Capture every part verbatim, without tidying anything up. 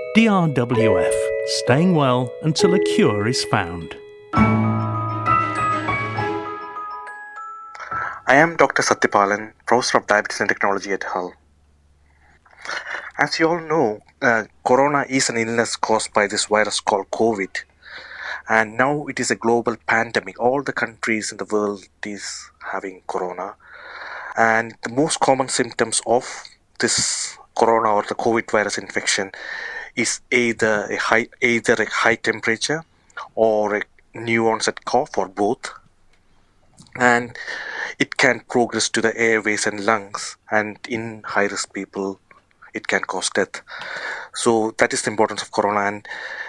D R W F, staying well until a cure is found. I am Doctor Satyapalan, Professor of Diabetes and Technology at Hull. As you all know, uh, corona is an illness caused by this virus called COVID. And now it is a global pandemic. All the countries in the world is having corona. And the most common symptoms of this corona or the COVID virus infection is either a high, either a high temperature or a new onset cough or both. And it can progress to the airways and lungs, and in high-risk people, it can cause death. So that is the importance of corona. And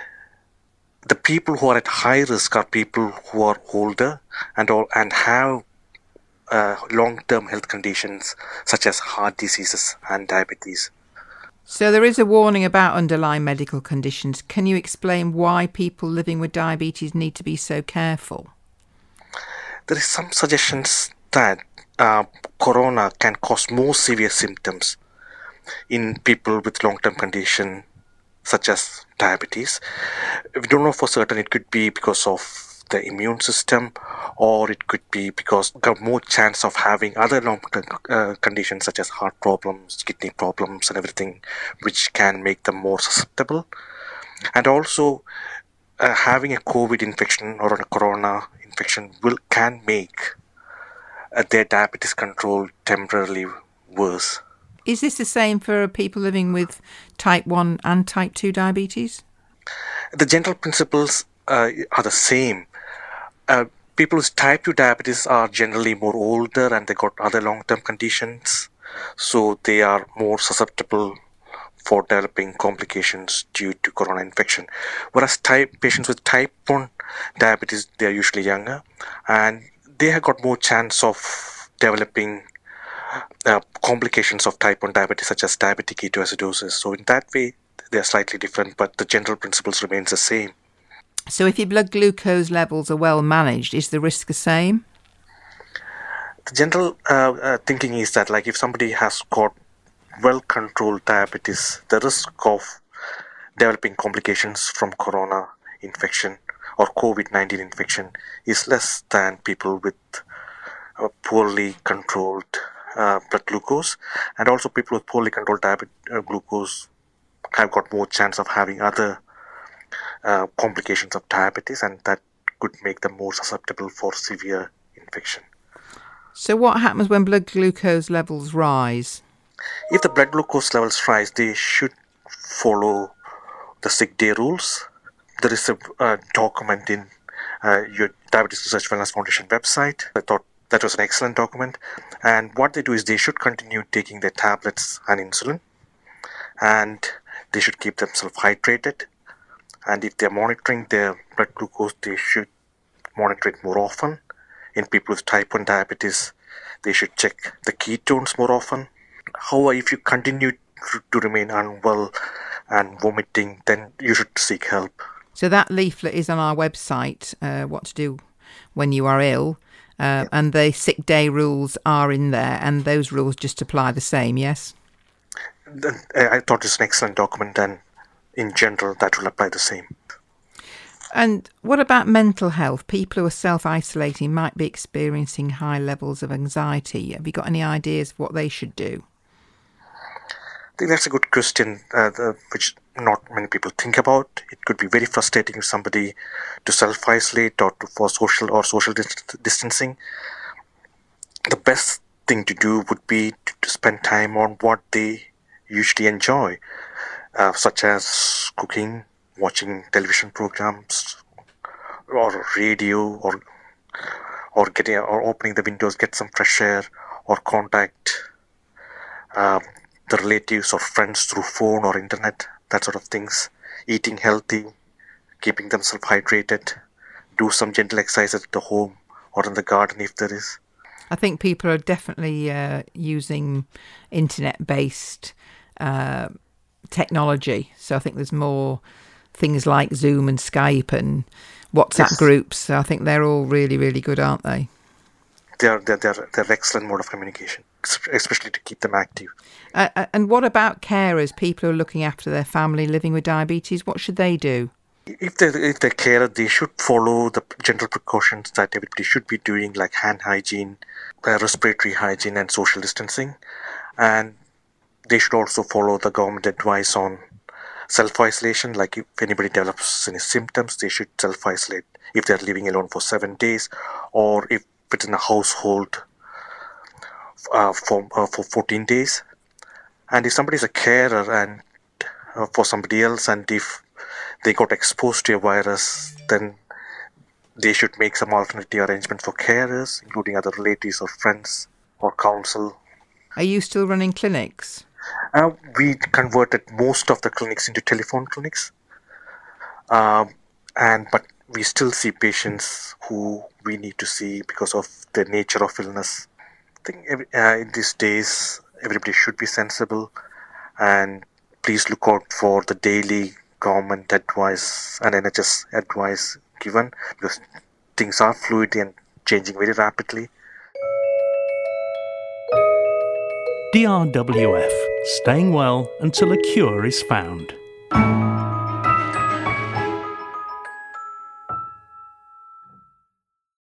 the people who are at high risk are people who are older and all and have uh, long-term health conditions such as heart diseases and diabetes. So there is a warning about underlying medical conditions. Can you explain why people living with diabetes need to be so careful? There is some suggestions that uh, corona can cause more severe symptoms in people with long-term condition such as diabetes. We don't know for certain. It could be because of the immune system, or it could be because they have more chance of having other long-term uh, conditions such as heart problems, kidney problems and everything, which can make them more susceptible. And also uh, having a COVID infection or a corona infection will can make uh, their diabetes control temporarily worse. Is this the same for people living with type one and type two diabetes? The general principles uh, are the same. Uh, people with type two diabetes are generally more older and they got other long-term conditions, so they are more susceptible for developing complications due to corona infection. Whereas type patients with type one diabetes, they are usually younger and they have got more chance of developing uh, complications of type one diabetes such as diabetic ketoacidosis. So in that way, they are slightly different, but the general principles remains the same. So if your blood glucose levels are well managed, is the risk the same? The general uh, uh, thinking is that, like, if somebody has got well-controlled diabetes, the risk of developing complications from corona infection or COVID nineteen infection is less than people with uh, poorly controlled uh, blood glucose. And also people with poorly controlled diabetes uh, glucose have got more chance of having other uh, complications of diabetes, and that could make them more susceptible for severe infection. So what happens when blood glucose levels rise? If the blood glucose levels rise, they should follow the sick day rules. There is a uh, document in uh, your Diabetes Research Wellness Foundation website. I thought that was an excellent document. And what they do is they should continue taking their tablets and insulin, and they should keep themselves hydrated. And if they're monitoring their blood glucose, they should monitor it more often. In people with type one diabetes, they should check the ketones more often. However, if you continue to remain unwell and vomiting, then you should seek help. So that leaflet is on our website, uh, what to do when you are ill, uh, yeah. And the sick day rules are in there, and those rules just apply the same, yes? I thought it's an excellent document, and in general, that will apply the same. And what about mental health? People who are self-isolating might be experiencing high levels of anxiety. Have you got any ideas of what they should do? I think that's a good question, uh, the, which not many people think about. It could be very frustrating for somebody to self-isolate or to, for social or social dist- distancing. The best thing to do would be to, to spend time on what they usually enjoy, uh, such as cooking, watching television programs, or radio, or or getting or opening the windows, get some fresh air, or contact uh, the relatives or friends through phone or internet, that sort of things. Eating healthy, keeping themselves hydrated, do some gentle exercise at the home or in the garden if there is. I think people are definitely uh, using internet-based uh, technology. So I think there's more things like Zoom and Skype and WhatsApp yes. groups. So I think they're all really, really good, aren't they? They're, they're, they're, they're excellent mode of communication. especially to keep them active. Uh, and what about carers, people who are looking after their family living with diabetes? What should they do? If they're, if they're carer, they should follow the general precautions that everybody should be doing, like hand hygiene, uh, respiratory hygiene, and social distancing. And they should also follow the government advice on self-isolation. Like if anybody develops any symptoms, they should self-isolate if they're living alone for seven days, or if it's in a household uh, for uh, for fourteen days. And if somebody's a carer and uh, for somebody else, and if they got exposed to a virus, then they should make some alternative arrangement for carers, including other relatives or friends or counsel. Are you still running clinics? Uh, we converted most of the clinics into telephone clinics, um, and but we still see patients who we need to see because of the nature of illness. I think every, uh, in these days, everybody should be sensible, and please look out for the daily government advice and N H S advice given, because things are fluid and changing very rapidly. D R W F, staying well until a cure is found.